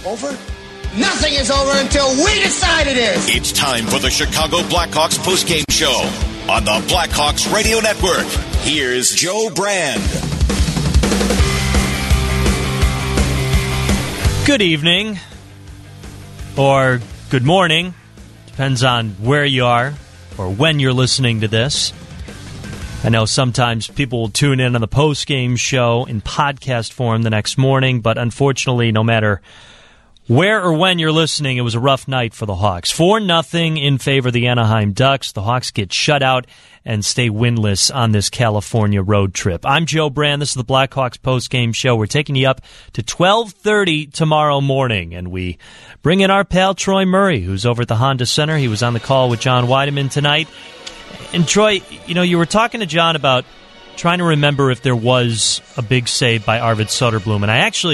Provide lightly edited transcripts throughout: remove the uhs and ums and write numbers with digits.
Over? Nothing is over until we decide it is. It's time for the Chicago Blackhawks postgame show on the Blackhawks Radio Network. Here's Joe Brand. Good evening, or good morning, depends on where you are or when you're listening to this. I know sometimes people will tune in on the post-game show in podcast form the next morning, but unfortunately, no matter where or when you're listening, it was a rough night for the Hawks. 4-0 in favor of the Anaheim Ducks. The Hawks get shut out and stay winless on this California road trip. I'm Joe Brand. This is the Blackhawks post-game show. We're taking you up to 12:30 tomorrow morning, and we bring in our pal Troy Murray, who's over at the Honda Center. He was on the call with John Weideman tonight. And Troy, you know, you were talking to John about trying to remember if there was a big save by Arvid Soderblom, and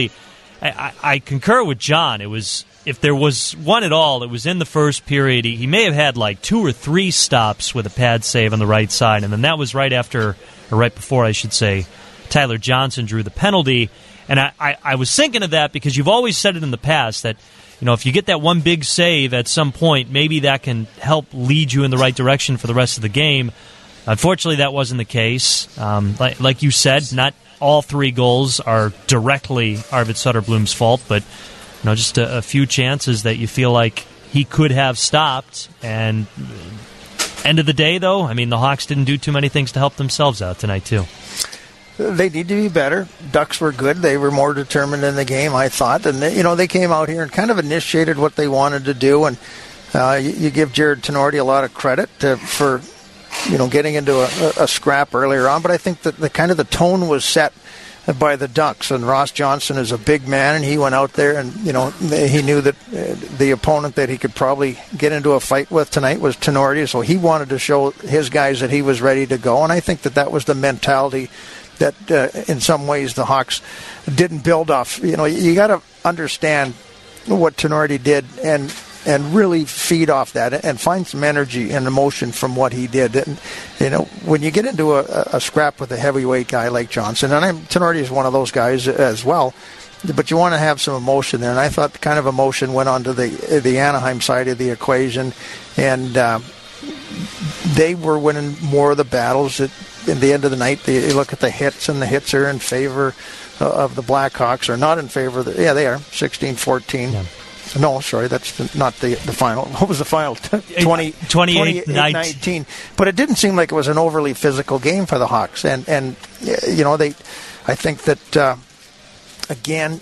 I concur with John. It was, if there was one at all, it was in the first period. He may have had like 2 or 3 stops with a pad save on the right side, and then that was right after, or right before, I should say, Tyler Johnson drew the penalty. And I was thinking of that because you've always said it in the past that, you know, if you get that one big save at some point, maybe that can help lead you in the right direction for the rest of the game. Unfortunately, that wasn't the case. Like you said, not all 3 goals are directly Arvid Soderblom's fault, but you know, just a few chances that you feel like he could have stopped. And end of the day, though, I mean, the Hawks didn't do too many things to help themselves out tonight, too. They need to be better. Ducks were good. They were more determined in the game, I thought. And, they came out here and kind of initiated what they wanted to do. And you give Jared Tenorti a lot of credit for getting into a scrap earlier on. But I think that the tone was set by the Ducks. And Ross Johnston is a big man, and he went out there and, he knew that the opponent that he could probably get into a fight with tonight was Tenorti. So he wanted to show his guys that he was ready to go. And I think that was the mentality that in some ways the Hawks didn't build off. You got to understand what Tenorti did and really feed off that and find some energy and emotion from what he did. And, when you get into a scrap with a heavyweight guy like Johnson, and Tenorti is one of those guys as well, but you want to have some emotion there. And I thought the kind of emotion went on to the Anaheim side of the equation, and they were winning more of the battles. In the end of the night, you look at the hits, and the hits are in favor of the Blackhawks, or not in favor of they are, 16-14. Yeah. No, sorry, that's not the final. What was the final? 28-19. But it didn't seem like it was an overly physical game for the Hawks. And I think that, again,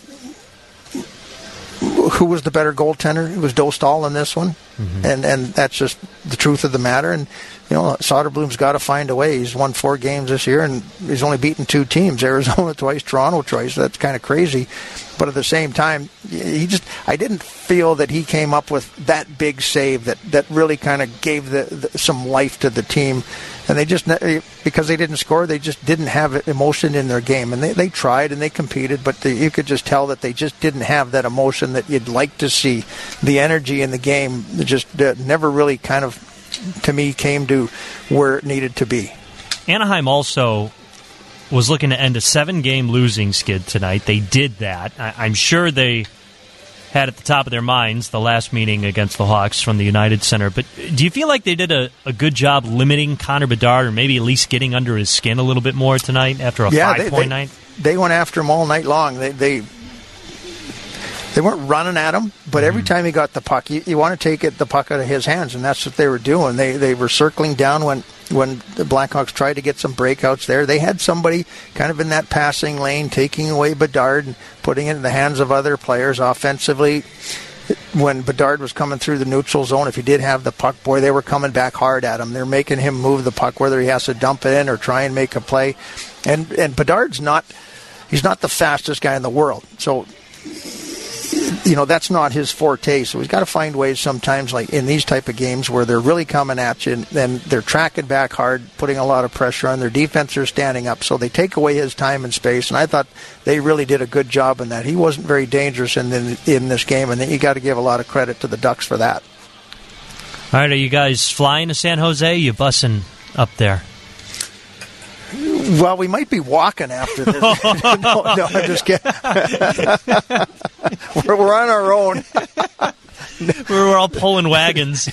who was the better goaltender? It was Dostal in this one. Mm-hmm. And that's just the truth of the matter. And, Soderblom's got to find a way. He's won 4 games this year, and he's only beaten 2 teams, Arizona twice, Toronto twice. That's kind of crazy. But at the same time, I didn't feel that he came up with that big save that really kind of gave some life to the team. And they just, because they didn't score, they just didn't have emotion in their game. And they tried and they competed, but you could just tell that they just didn't have that emotion that you'd like to see. The energy in the game just never really kind of, to me, came to where it needed to be. Anaheim also was looking to end a 7-game losing skid tonight. They did that. I'm sure they had at the top of their minds the last meeting against the Hawks from the United Center. But do you feel like they did a good job limiting Connor Bedard, or maybe at least getting under his skin a little bit more tonight after a 5-point night? They went after him all night long. They weren't running at him, but every time he got the puck, you want to take the puck out of his hands, and that's what they were doing. They were circling down when the Blackhawks tried to get some breakouts there. They had somebody kind of in that passing lane, taking away Bedard and putting it in the hands of other players offensively. When Bedard was coming through the neutral zone, if he did have the puck, boy, they were coming back hard at him. They're making him move the puck, whether he has to dump it in or try and make a play. And Bedard's he's not the fastest guy in the world. So, that's not his forte. So he's got to find ways sometimes, like in these type of games where they're really coming at you and they're tracking back hard, putting a lot of pressure on their defense. Are standing up, so they take away his time and space. And I thought they really did a good job in that. He wasn't very dangerous in this game, and you got to give a lot of credit to the Ducks for that. All right, are you guys flying to San Jose? You bussing up there? Well, we might be walking after this. no, I'm just kidding. we're on our own. We're all pulling wagons.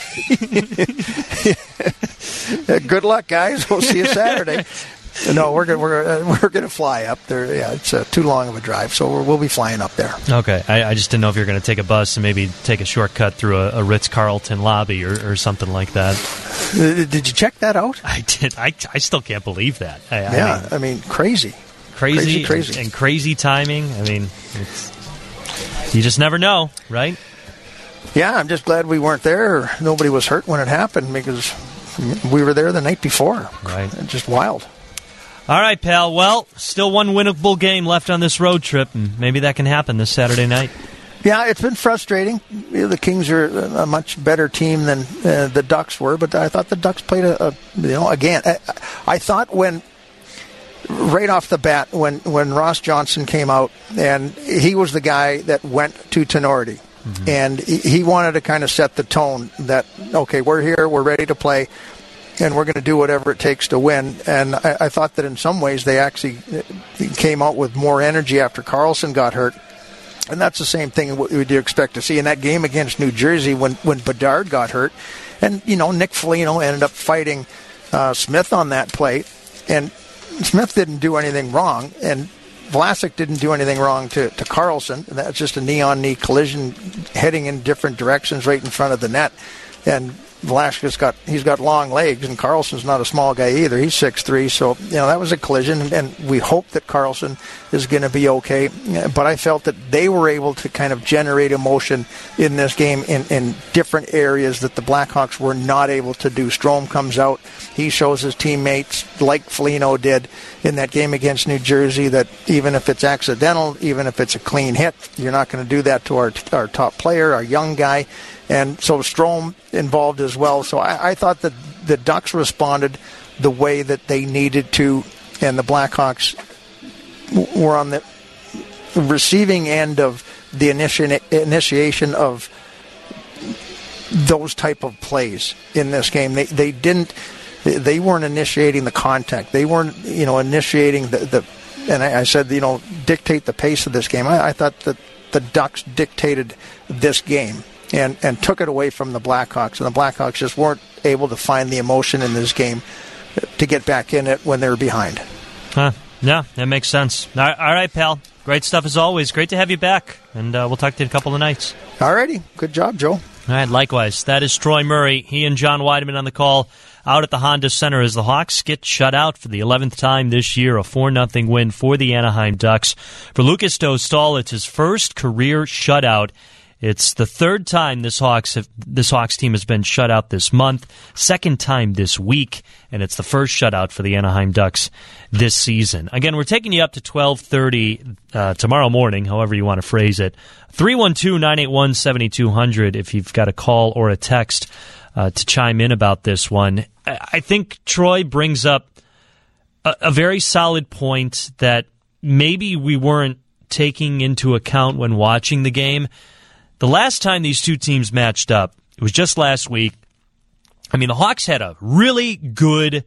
Good luck, guys. We'll see you Saturday. No, we're gonna fly up there. Yeah, it's too long of a drive, so we'll be flying up there. Okay, I just didn't know if you're going to take a bus and maybe take a shortcut through a Ritz-Carlton lobby or something like that. Did you check that out? I did. I still can't believe that. I mean, crazy. And crazy timing. I mean, you just never know, right? Yeah, I'm just glad we weren't there. Or nobody was hurt when it happened because we were there the night before. Right. It's just wild. All right, pal. Well, still one winnable game left on this road trip, and maybe that can happen this Saturday night. Yeah, it's been frustrating. The Kings are a much better team than the Ducks were, but I thought the Ducks played again. I thought right off the bat when Ross Johnston came out, and he was the guy that went to Tinordi, and he wanted to kind of set the tone that, okay, we're here, we're ready to play, and we're going to do whatever it takes to win. And I thought that in some ways they actually came out with more energy after Karlsson got hurt. And that's the same thing we'd expect to see in that game against New Jersey when Bedard got hurt. And, Nick Foligno ended up fighting Smith on that play. And Smith didn't do anything wrong. And Vlasic didn't do anything wrong to Karlsson. That's just a knee-on-knee collision heading in different directions right in front of the net. And Vlasic he's got long legs, and Karlsson's not a small guy either. He's 6'3", so that was a collision, and we hope that Karlsson is going to be okay. But I felt that they were able to kind of generate emotion in this game in different areas that the Blackhawks were not able to do. Strome comes out, he shows his teammates, like Foligno did in that game against New Jersey, that even if it's accidental, even if it's a clean hit, you're not going to do that to our top player, our young guy. And so Strome involved as well. So I thought that the Ducks responded the way that they needed to, and the Blackhawks were on the receiving end of the initiation of those type of plays in this game. They weren't initiating the contact. They weren't initiating and I said dictate the pace of this game. I thought that the Ducks dictated this game and took it away from the Blackhawks. And the Blackhawks just weren't able to find the emotion in this game to get back in it when they were behind. Yeah, that makes sense. All right, pal. Great stuff as always. Great to have you back. And we'll talk to you in a couple of nights. All righty. Good job, Joe. All right, likewise. That is Troy Murray. He and John Weideman on the call out at the Honda Center as the Hawks get shut out for the 11th time this year. A 4-0 win for the Anaheim Ducks. For Lucas Dostal, it's his first career shutout. It's the third time this Hawks team has been shut out this month, second time this week, and it's the first shutout for the Anaheim Ducks this season. Again, we're taking you up to 12:30 tomorrow morning, however you want to phrase it. 312-981-7200 if you've got a call or a text to chime in about this one. I think Troy brings up a very solid point that maybe we weren't taking into account when watching the game. The last time these two teams matched up, it was just last week. I mean, the Hawks had a really good,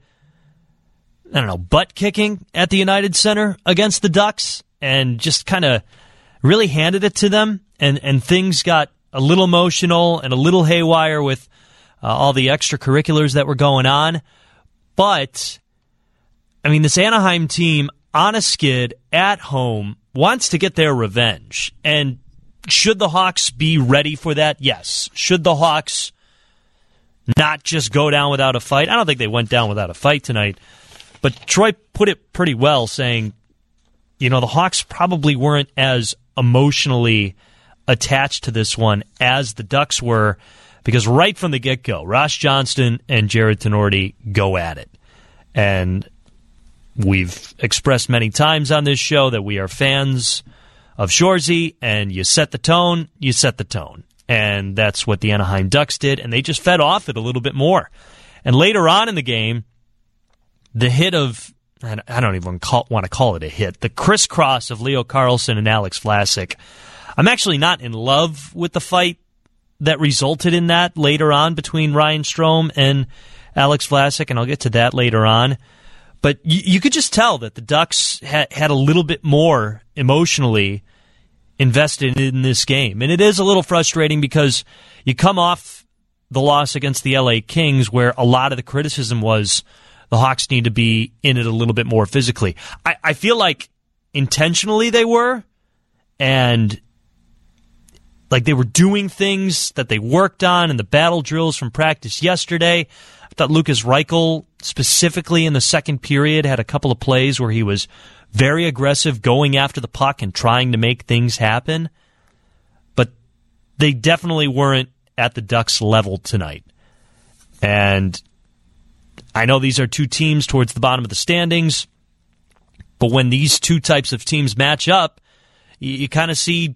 butt kicking at the United Center against the Ducks and just kind of really handed it to them. And things got a little emotional and a little haywire with all the extracurriculars that were going on. But, I mean, this Anaheim team on a skid at home wants to get their revenge. And should the Hawks be ready for that? Yes. Should the Hawks not just go down without a fight? I don't think they went down without a fight tonight. But Troy put it pretty well, saying, the Hawks probably weren't as emotionally attached to this one as the Ducks were, because right from the get-go, Ross Johnston and Jared Tinordi go at it. And we've expressed many times on this show that we are fans of Shoresy, and you set the tone, you set the tone. And that's what the Anaheim Ducks did, and they just fed off it a little bit more. And later on in the game, the hit of, I don't even want to call it a hit, the crisscross of Leo Karlsson and Alex Vlasic. I'm actually not in love with the fight that resulted in that later on between Ryan Strome and Alex Vlasic, and I'll get to that later on. But you could just tell that the Ducks had a little bit more emotionally invested in this game. And it is a little frustrating because you come off the loss against the LA Kings where a lot of the criticism was the Hawks need to be in it a little bit more physically. I feel like intentionally they were, and like they were doing things that they worked on in the battle drills from practice yesterday. I thought Lukas Reichel, specifically in the second period, had a couple of plays where he was very aggressive, going after the puck and trying to make things happen. But they definitely weren't at the Ducks' level tonight. And I know these are two teams towards the bottom of the standings, but when these two types of teams match up, you kind of see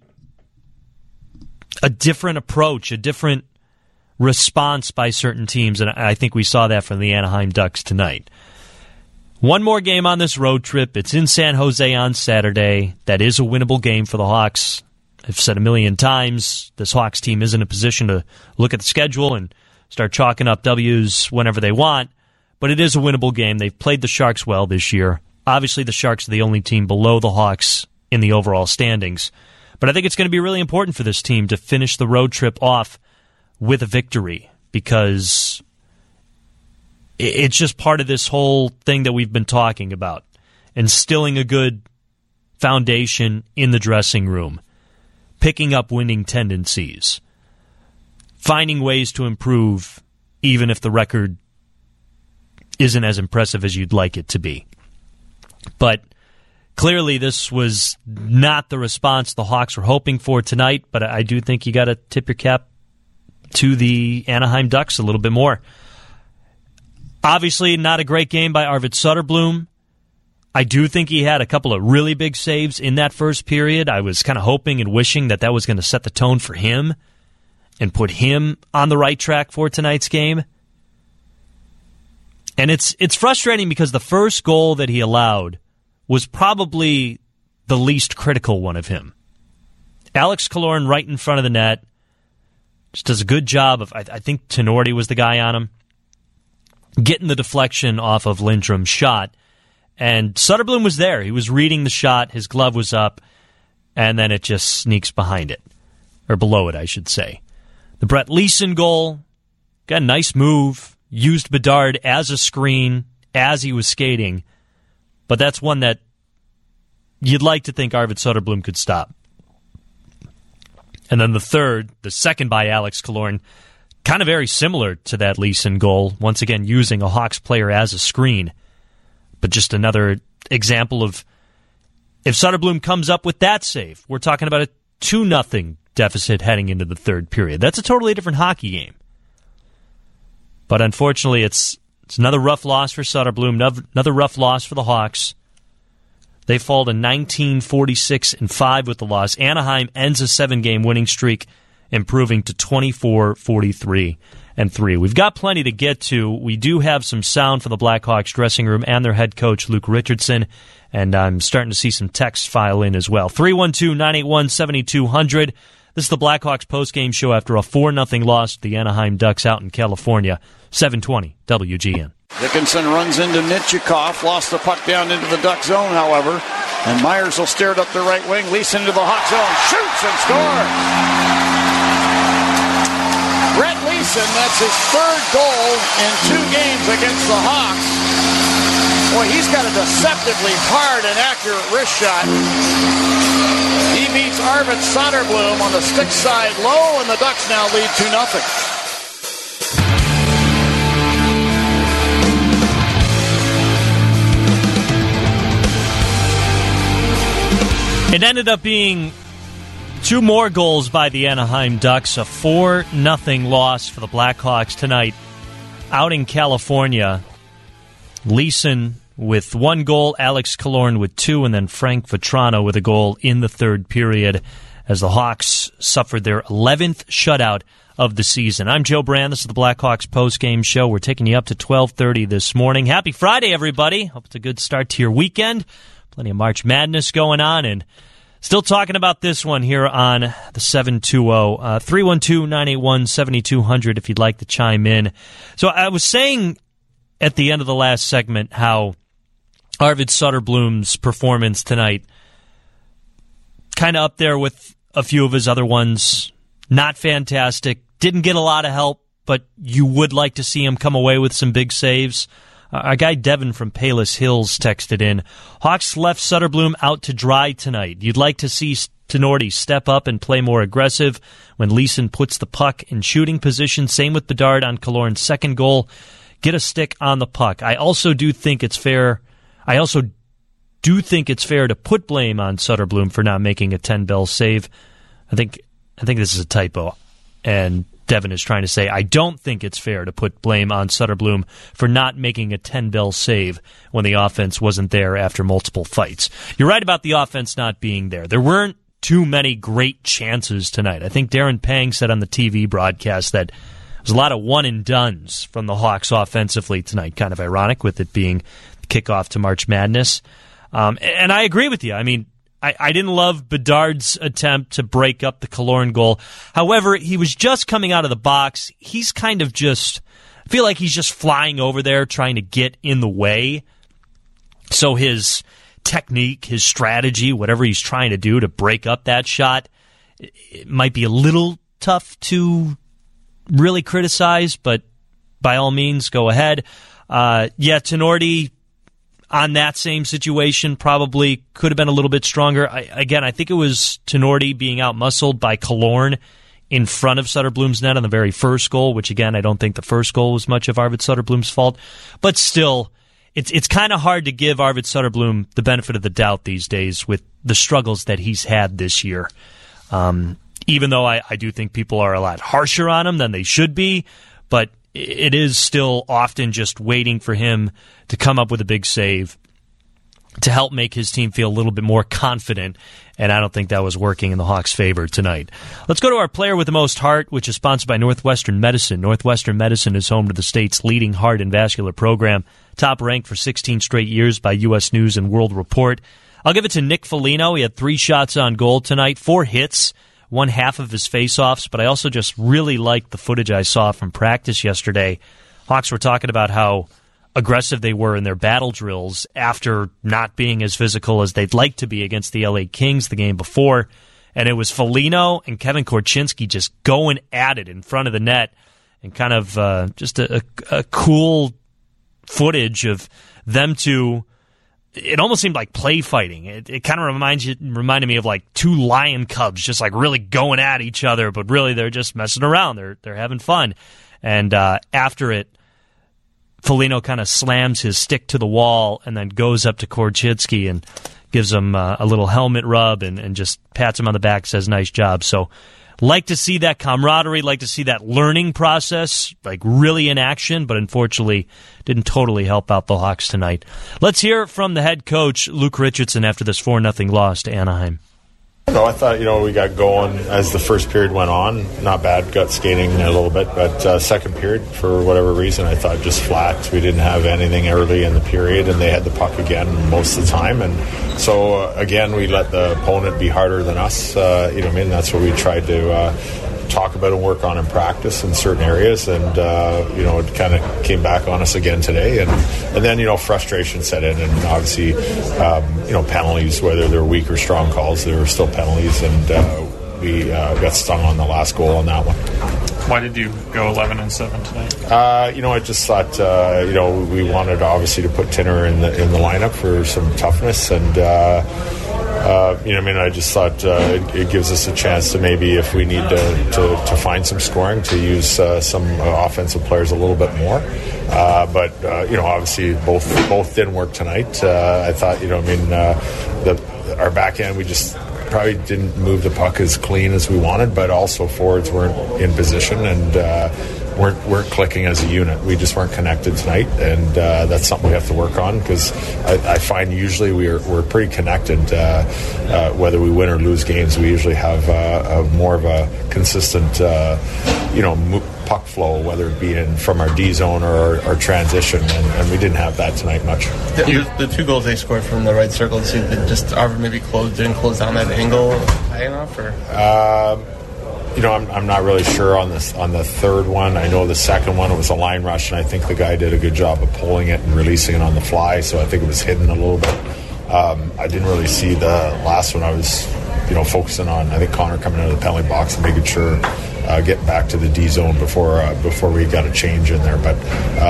a different approach, a different response by certain teams, and I think we saw that from the Anaheim Ducks tonight. One more game on this road trip. It's in San Jose on Saturday. That is a winnable game for the Hawks. I've said a million times, this Hawks team is in a position to look at the schedule and start chalking up W's whenever they want, but it is a winnable game. They've played the Sharks well this year. Obviously, the Sharks are the only team below the Hawks in the overall standings. But I think it's going to be really important for this team to finish the road trip off with a victory, because it's just part of this whole thing that we've been talking about, instilling a good foundation in the dressing room, picking up winning tendencies, finding ways to improve even if the record isn't as impressive as you'd like it to be. But clearly this was not the response the Hawks were hoping for tonight, but I do think you got to tip your cap to the Anaheim Ducks a little bit more. Obviously, not a great game by Arvid Soderblom. I do think he had a couple of really big saves in that first period. I was kind of hoping and wishing that was going to set the tone for him and put him on the right track for tonight's game. And it's frustrating because the first goal that he allowed was probably the least critical one of him. Alex Killorn right in front of the net just does a good job of, I think Tenorti was the guy on him, getting the deflection off of Lindstrom's shot. And Soderblom was there. He was reading the shot. His glove was up. And then it just sneaks behind it. Or below it, I should say. The Brett Leason goal, got a nice move. Used Bedard as a screen as he was skating. But that's one that you'd like to think Arvid Soderblom could stop. And then the second by Alex Killorn, kind of very similar to that Leason goal. Once again, using a Hawks player as a screen. But just another example of if Soderblom comes up with that save, we're talking about a 2-0 deficit heading into the third period. That's a totally different hockey game. But unfortunately, it's another rough loss for Soderblom, another rough loss for the Hawks. They fall to 19-46-5 with the loss. Anaheim ends a 7-game winning streak, improving to 24-43-3. We've got plenty to get to. We do have some sound for the Blackhawks dressing room and their head coach, Luke Richardson, and I'm starting to see some text file in as well. 312-981-7200. This is the Blackhawks postgame show after a 4-0 loss to the Anaheim Ducks out in California. 720 WGN. Dickinson runs into Nichikov, lost the puck down into the Duck zone, however, and Myers will steer it up the right wing. Leason into the Hawk zone, shoots and scores. Brett Leason, that's his third goal in 2 games against the Hawks. Boy, he's got a deceptively hard and accurate wrist shot. He beats Arvid Soderblom on the stick side low, and the Ducks now lead 2-0. It ended up being 2 more goals by the Anaheim Ducks, a 4-0 loss for the Blackhawks tonight out in California. Leason with 1 goal, Alex Killorn with 2, and then Frank Vatrano with a goal in the third period as the Hawks suffered their 11th shutout of the season. I'm Joe Brand. This is the Blackhawks postgame show. We're taking you up to 12:30 this morning. Happy Friday, everybody. Hope it's a good start to your weekend. Plenty of March Madness going on, and still talking about this one here on the 720. 312-981-7200 if you'd like to chime in. So I was saying at the end of the last segment how Arvid Soderblom's performance tonight, kind of up there with a few of his other ones. Not fantastic. Didn't get a lot of help, but you would like to see him come away with some big saves. Our guy Devin from Palos Hills texted in, Hawks left Soderblom out to dry tonight. You'd like to see Tinordi step up and play more aggressive when Leeson puts the puck in shooting position. Same with Bedard on Killorn's second goal. Get a stick on the puck. I also do think it's fair to put blame on Soderblom for not making a 10-bell save. I think this is a typo, and Devin is trying to say, I don't think it's fair to put blame on Soderblom for not making a 10-bell save when the offense wasn't there after multiple fights. You're right about the offense not being there. There weren't too many great chances tonight. I think Darren Pang said on the TV broadcast that there's a lot of one-and-dones from the Hawks offensively tonight. Kind of ironic with it being the kickoff to March Madness. And I agree with you. I mean, I didn't love Bedard's attempt to break up the Killorn goal. However, he was just coming out of the box. He's kind of just, I feel like he's just flying over there trying to get in the way. So his technique, his strategy, whatever he's trying to do to break up that shot, it might be a little tough to really criticize, but by all means, go ahead. Tinordi on that same situation probably could have been a little bit stronger. I think it was Tinordi being out-muscled by Killorn in front of Soderblom's net on the very first goal, which, again, I don't think the first goal was much of Arvid Soderblom's fault. But still, it's kind of hard to give Arvid Soderblom the benefit of the doubt these days with the struggles that he's had this year. Even though I do think people are a lot harsher on him than they should be, but it is still often just waiting for him to come up with a big save to help make his team feel a little bit more confident, and I don't think that was working in the Hawks' favor tonight. Let's go to our player with the most heart, which is sponsored by Northwestern Medicine. Northwestern Medicine is home to the state's leading heart and vascular program, top ranked for 16 straight years by U.S. News and World Report. I'll give it to Nick Foligno. He had 3 shots on goal tonight, 4 hits, won half of his faceoffs, but I also just really liked the footage I saw from practice yesterday. Hawks were talking about how aggressive they were in their battle drills after not being as physical as they'd like to be against the LA Kings the game before, and it was Foligno and Kevin Korchinski just going at it in front of the net, and kind of just a cool footage of them two. It almost seemed like play fighting. It kind of reminded me of like 2 lion cubs just like really going at each other, but really they're just messing around. They're having fun. And after it, Foligno kind of slams his stick to the wall and then goes up to Korchinski and gives him a little helmet rub and just pats him on the back, says nice job. So like to see that camaraderie, like to see that learning process, like really in action, but unfortunately didn't totally help out the Hawks tonight. Let's hear from the head coach, Luke Richardson, after this 4-0 loss to Anaheim. No, I thought, we got going as the first period went on. Not bad, got skating a little bit, but second period, for whatever reason, I thought just flat. We didn't have anything early in the period, and they had the puck again most of the time. And so, again, we let the opponent be harder than us. That's what we tried to talk about and work on in practice in certain areas, and it kind of came back on us again today, and then frustration set in, and obviously penalties, whether they're weak or strong calls, there were still penalties, and we got stung on the last goal on that one. Why did you go 11-7 tonight? I just thought we wanted obviously to put Tinner in the lineup for some toughness, and I just thought it gives us a chance to maybe, if we need to find some scoring, to use some offensive players a little bit more. But obviously both didn't work tonight. I thought, our backhand, we just probably didn't move the puck as clean as we wanted, but also forwards weren't in position and weren't clicking as a unit. We just weren't connected tonight, and that's something we have to work on, because I find usually we're pretty connected. Whether we win or lose games, we usually have a more of a consistent puck flow, whether it be from our D zone or our transition, and we didn't have that tonight much. The 2 goals they scored from the right circle, just maybe didn't close down that angle high enough, or? I'm not really sure on this on the third one. I know the second one, it was a line rush, and I think the guy did a good job of pulling it and releasing it on the fly. So I think it was hidden a little bit. I didn't really see the last one. I was, focusing on, I think, Connor coming out of the penalty box and making sure getting back to the D zone before we got a change in there. But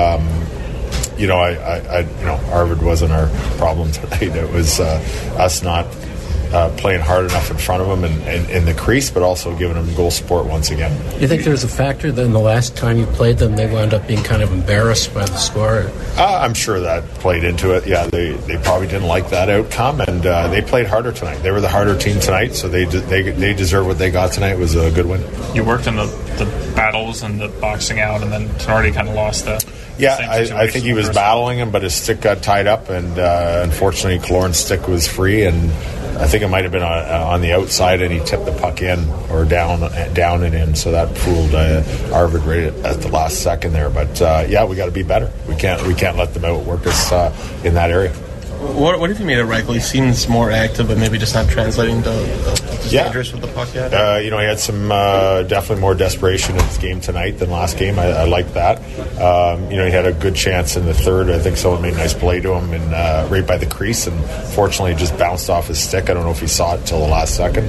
Arvid wasn't our problem tonight. It was us not playing hard enough in front of him and in the crease, but also giving him goal support once again. You think there's a factor that in the last time you played them, they wound up being kind of embarrassed by the score? I'm sure that played into it. Yeah, they probably didn't like that outcome, and they played harder tonight. They were the harder team tonight, so they deserve what they got tonight. It was a good win. You worked in the battles and the boxing out, and then Tenardi kind of lost that. Yeah, I think he was battling him, but his stick got tied up, and unfortunately, Cloran's stick was free, and I think it might have been on the outside, and he tipped the puck in or down and in, so that fooled Arvid right at the last second there. But we got to be better. We can't let them outwork us in that area. What if you made it right? He seems more active, but maybe just not translating to dangerous with the puck yet? He had some definitely more desperation in his game tonight than last game. I like that. He had a good chance in the third. I think someone made a nice play to him and right by the crease, and fortunately it just bounced off his stick. I don't know if he saw it until the last second,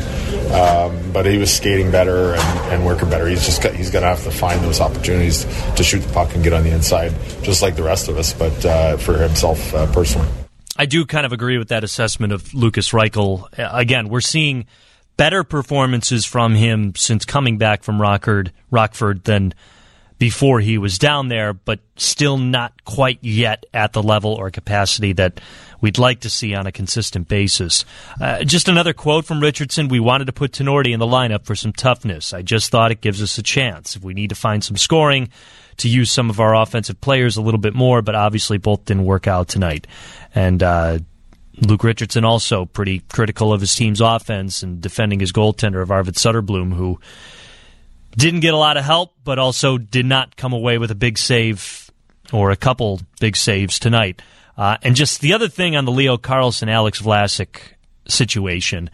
but he was skating better and working better. He's going to have to find those opportunities to shoot the puck and get on the inside, just like the rest of us, but for himself personally. I do kind of agree with that assessment of Lukas Reichel. Again, we're seeing better performances from him since coming back from Rockford than before he was down there, but still not quite yet at the level or capacity that we'd like to see on a consistent basis. Just another quote from Richardson: "We wanted to put Tenardi in the lineup for some toughness. I just thought it gives us a chance. If we need to find some scoring, to use some of our offensive players a little bit more, but obviously both didn't work out tonight." And Luke Richardson also pretty critical of his team's offense and defending his goaltender of Arvid Sutterblom, who didn't get a lot of help, but also did not come away with a big save or a couple big saves tonight. And just the other thing on the Leo Carlsson, Alex Vlasic situation,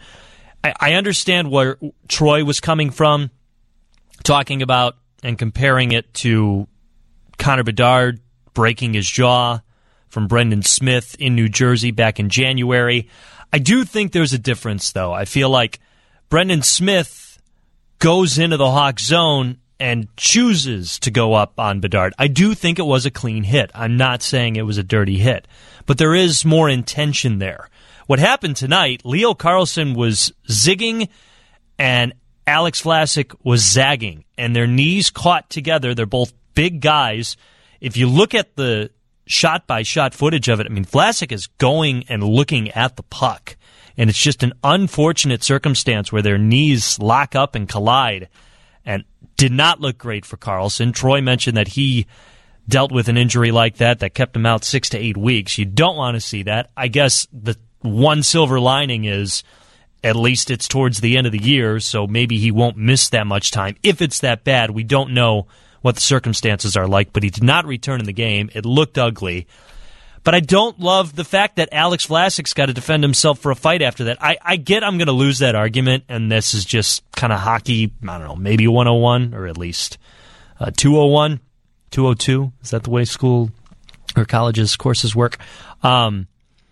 I understand where Troy was coming from, talking about and comparing it to Connor Bedard breaking his jaw from Brendan Smith in New Jersey back in January. I do think there's a difference, though. I feel like Brendan Smith goes into the Hawk zone and chooses to go up on Bedard. I do think it was a clean hit. I'm not saying it was a dirty hit, but there is more intention there. What happened tonight, Leo Carlsson was zigging and Alex Vlasic was zagging, and their knees caught together. They're both big guys. If you look at the shot-by-shot footage of it, Vlasic is going and looking at the puck, and it's just an unfortunate circumstance where their knees lock up and collide, and did not look great for Carlsson. Troy mentioned that he dealt with an injury like that kept him out 6 to 8 weeks. You don't want to see that. I guess the one silver lining is at least it's towards the end of the year, so maybe he won't miss that much time. If it's that bad, we don't know what the circumstances are like, but he did not return in the game. It looked ugly. But I don't love the fact that Alex Vlasic's got to defend himself for a fight after that. I get I'm going to lose that argument, and this is just kind of hockey, I don't know, maybe 101 or at least 201, 202. Is that the way school or college's courses work? But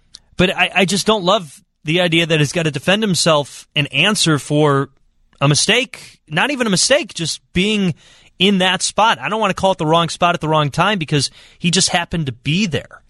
I just don't love the idea that he's got to defend himself and answer for a mistake. Not even a mistake, just being in that spot. I don't want to call it the wrong spot at the wrong time because he just happened to be there.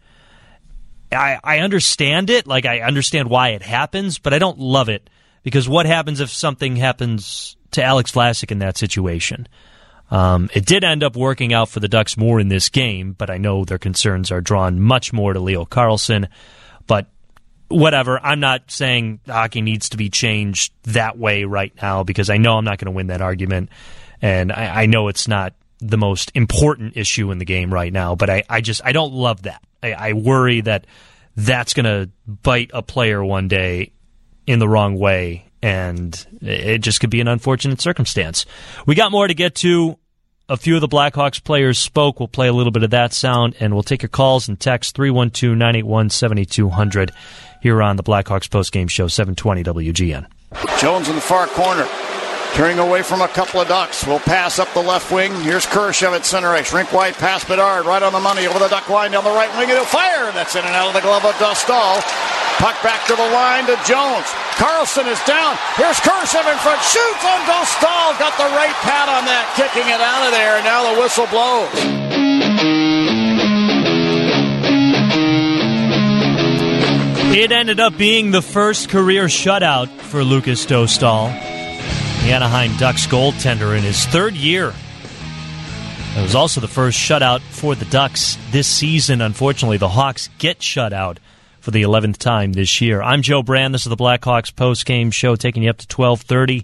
I understand it. I understand why it happens, but I don't love it because what happens if something happens to Alex Vlasic in that situation? It did end up working out for the Ducks more in this game, but I know their concerns are drawn much more to Leo Carlsson. But whatever, I'm not saying hockey needs to be changed that way right now because I know I'm not going to win that argument. And I know it's not the most important issue in the game right now, but I don't love that. I worry that that's going to bite a player one day in the wrong way, and it just could be an unfortunate circumstance. We got more to get to. A few of the Blackhawks players spoke. We'll play a little bit of that sound, and we'll take your calls and text 312-981-7200 here on the Blackhawks postgame show, 720 WGN. Jones in the far corner. Turning away from a couple of Ducks. Will pass up the left wing. Here's Kurashev at center ice. Rink wide pass Bedard. Right on the money. Over the Duck line down the right wing. It'll fire. That's in and out of the glove of Dostal. Puck back to the line to Jones. Carlson is down. Here's Kurashev in front. Shoots on Dostal. Got the right pad on that. Kicking it out of there. And now the whistle blows. It ended up being the first career shutout for Lucas Dostal, the Anaheim Ducks goaltender, in his third year. It was also the first shutout for the Ducks this season. Unfortunately, the Hawks get shut out for the 11th time this year. I'm Joe Brand. This is the Blackhawks post-game show, taking you up to 12:30.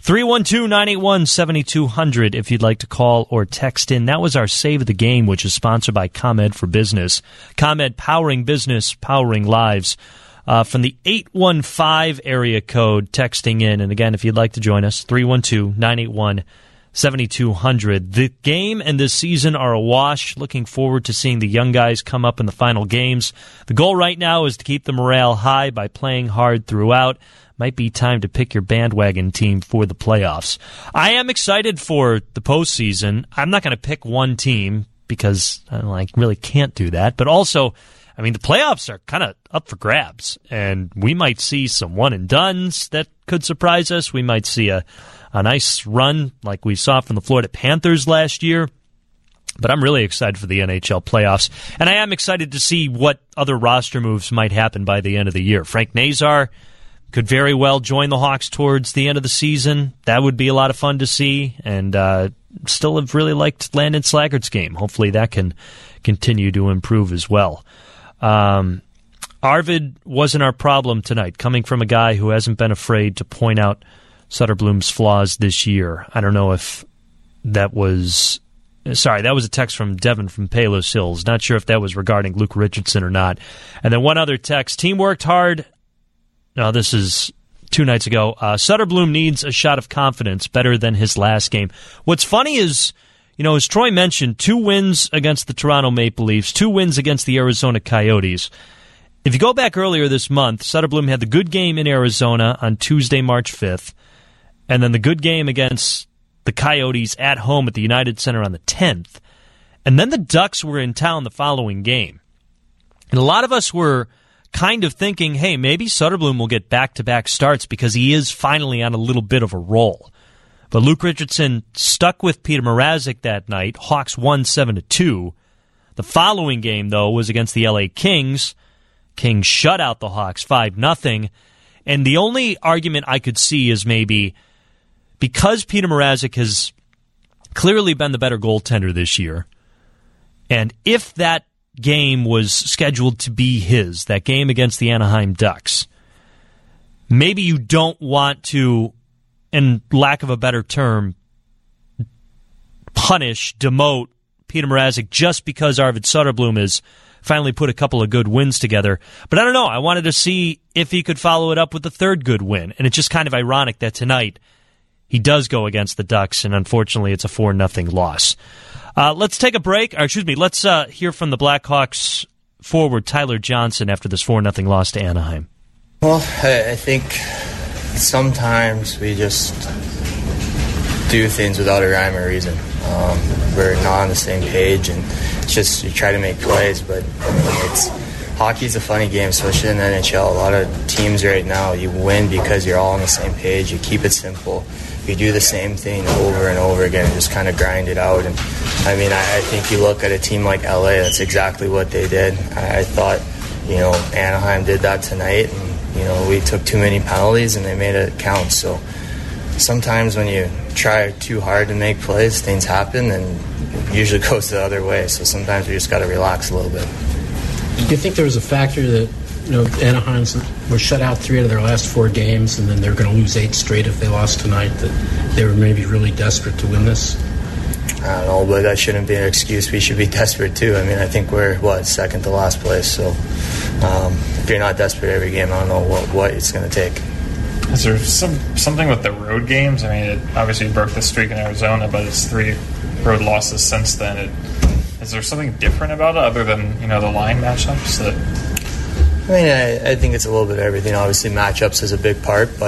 312-981-7200 if you'd like to call or text in. That was our Save of the Game, which is sponsored by ComEd for Business. ComEd, powering business, powering lives. From the 815 area code, texting in. And again, if you'd like to join us, 312-981-7200. The game and this season are a wash. Looking forward to seeing the young guys come up in the final games. The goal right now is to keep the morale high by playing hard throughout. Might be time to pick your bandwagon team for the playoffs. I am excited for the postseason. I'm not going to pick one team because I really can't do that. But also, I mean, the playoffs are kind of up for grabs, and we might see some one-and-dones that could surprise us. We might see a nice run like we saw from the Florida Panthers last year. But I'm really excited for the NHL playoffs, and I am excited to see what other roster moves might happen by the end of the year. Frank Nazar could very well join the Hawks towards the end of the season. That would be a lot of fun to see, and still have really liked Landon Slaggert's game. Hopefully that can continue to improve as well. Arvid wasn't our problem tonight, coming from a guy who hasn't been afraid to point out Soderblom's flaws this year. I don't know if that was... Sorry, that was a text from Devin from Palos Hills. Not sure if that was regarding Luke Richardson or not. And then one other text. Team worked hard. No, this is 2 nights ago. Soderblom needs a shot of confidence, better than his last game. What's funny is, as Troy mentioned, 2 wins against the Toronto Maple Leafs, 2 wins against the Arizona Coyotes. If you go back earlier this month, Soderblom had the good game in Arizona on Tuesday, March 5th, and then the good game against the Coyotes at home at the United Center on the 10th. And then the Ducks were in town the following game. And a lot of us were kind of thinking, hey, maybe Soderblom will get back-to-back starts because he is finally on a little bit of a roll. But Luke Richardson stuck with Peter Mrazek that night. Hawks won 7-2. The following game, though, was against the LA Kings. Kings shut out the Hawks 5-0. And the only argument I could see is maybe because Peter Mrazek has clearly been the better goaltender this year, and if that game was scheduled to be his, that game against the Anaheim Ducks, maybe you don't want to, in lack of a better term, demote Peter Mrazek just because Arvid Soderblom has finally put a couple of good wins together. But I don't know. I wanted to see if he could follow it up with the third good win. And it's just kind of ironic that tonight he does go against the Ducks, and unfortunately it's a 4-0 loss. Let's take a break. Let's hear from the Blackhawks forward Tyler Johnson after this 4-0 loss to Anaheim. Well, I think sometimes we just do things without a rhyme or reason. We're not on the same page, and it's just you try to make plays, but hockey's a funny game, especially in the NHL. A lot of teams right now, you win because you're all on the same page. You keep it simple. You do the same thing over and over again and just kind of grind it out. And I mean, I think you look at a team like LA, that's exactly what they did. I thought, Anaheim did that tonight, and, we took too many penalties and they made it count. So sometimes when you try too hard to make plays, things happen, and it usually goes the other way. So sometimes we just got to relax a little bit. Do you think there was a factor that, Anaheim were shut out 3 out of their last 4 games, and then they're going to lose 8 straight if they lost tonight, that they were maybe really desperate to win this? I don't know, but that shouldn't be an excuse. We should be desperate too. I mean, I think we're, second to last place. So if you're not desperate every game, I don't know what it's going to take. Is there something with the road games? I mean, it obviously broke the streak in Arizona, but it's 3 road losses since then. Is there something different about it other than, the line matchups? I mean, I think it's a little bit of everything. Obviously, matchups is a big part, but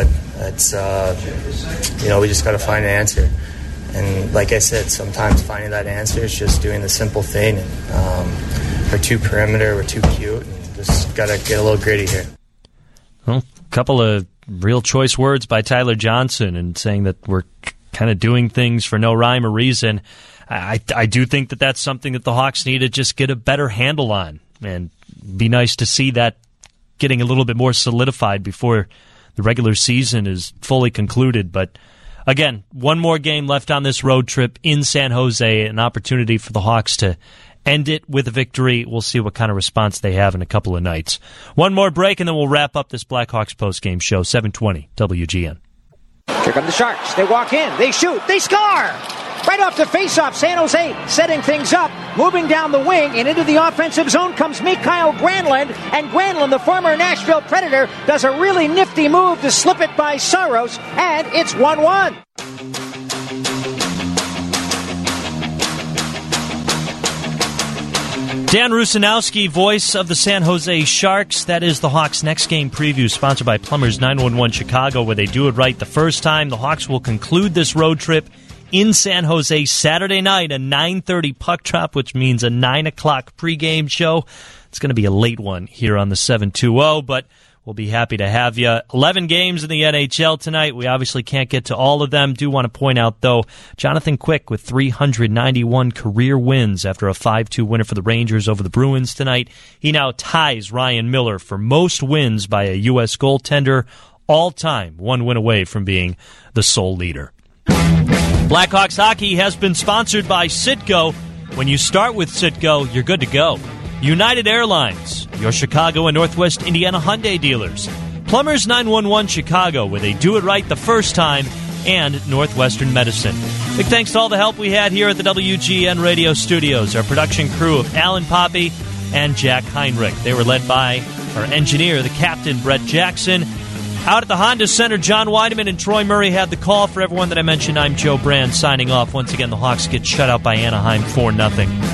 It's we just got to find an answer. And like I said, sometimes finding that answer is just doing the simple thing. And we're too perimeter, we're too cute, and just got to get a little gritty here. Well, a couple of real choice words by Tyler Johnson and saying that we're kind of doing things for no rhyme or reason. I do think that that's something that the Hawks need to just get a better handle on, and be nice to see that getting a little bit more solidified before the regular season is fully concluded. But again, one more game left on this road trip in San Jose, an opportunity for the Hawks to end it with a victory. We'll see what kind of response they have in a couple of nights. One more break, and then we'll wrap up this Blackhawks postgame show, 720 WGN. Here come the Sharks. They walk in. They shoot. They score! Right off the faceoff, San Jose setting things up. Moving down the wing and into the offensive zone comes Mikael Granlund. And Granlund, the former Nashville Predator, does a really nifty move to slip it by Saros. And it's 1-1. Dan Rusanowski, voice of the San Jose Sharks. That is the Hawks' next game preview, sponsored by Plumbers 911 Chicago, where they do it right the first time. The Hawks will conclude this road trip in San Jose Saturday night, a 9:30 puck drop, which means a 9 o'clock pregame show. It's going to be a late one here on the 720, but we'll be happy to have you. 11 games in the NHL tonight. We obviously can't get to all of them. Do want to point out, though, Jonathan Quick with 391 career wins after a 5-2 winner for the Rangers over the Bruins tonight. He now ties Ryan Miller for most wins by a U.S. goaltender all time, one win away from being the sole leader. Blackhawks hockey has been sponsored by Citgo. When you start with Citgo, you're good to go. United Airlines, your Chicago and Northwest Indiana Hyundai dealers. Plumbers 911 Chicago, where they do it right the first time, and Northwestern Medicine. Big thanks to all the help we had here at the WGN Radio Studios. Our production crew of Alan Poppy and Jack Heinrich. They were led by our engineer, the captain, Brett Jackson. Out at the Honda Center, John Weideman and Troy Murray had the call. For everyone that I mentioned, I'm Joe Brand signing off. Once again, the Hawks get shut out by Anaheim 4-0.